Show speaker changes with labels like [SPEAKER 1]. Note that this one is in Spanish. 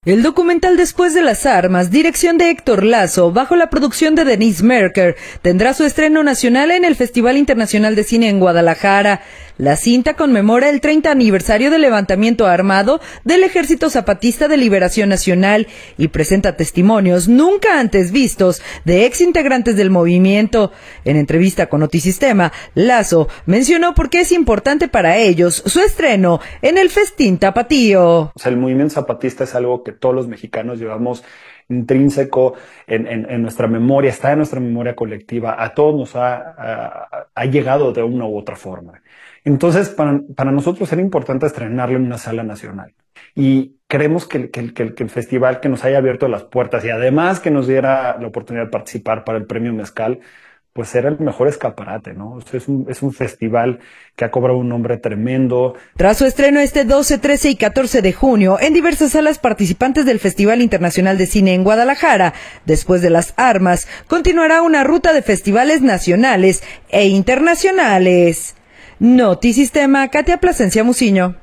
[SPEAKER 1] El documental Después de las Armas, dirección de Héctor Lazo, bajo la producción de Denise Merker, tendrá su estreno nacional en el Festival Internacional de Cine en Guadalajara. La cinta conmemora el 30 aniversario del levantamiento armado del Ejército Zapatista de Liberación Nacional y presenta testimonios nunca antes vistos de exintegrantes del movimiento. En entrevista con Notisistema, Lazo mencionó por qué es importante para ellos su estreno en el Festín Tapatío.
[SPEAKER 2] O sea, el movimiento zapatista es algo que todos los mexicanos llevamos intrínseco en nuestra memoria, está en nuestra memoria colectiva, a todos nos ha llegado de una u otra forma. Entonces, para nosotros era importante estrenarlo en una sala nacional. Y creemos que el festival que nos haya abierto las puertas y además que nos diera la oportunidad de participar para el Premio Mezcal, pues era el mejor escaparate, ¿no? O sea, es un festival que ha cobrado un nombre tremendo.
[SPEAKER 1] Tras su estreno este 12, 13 y 14 de junio en diversas salas participantes del Festival Internacional de Cine en Guadalajara, Después de las Armas, continuará una ruta de festivales nacionales e internacionales. Notisistema, Katia Plasencia Muciño.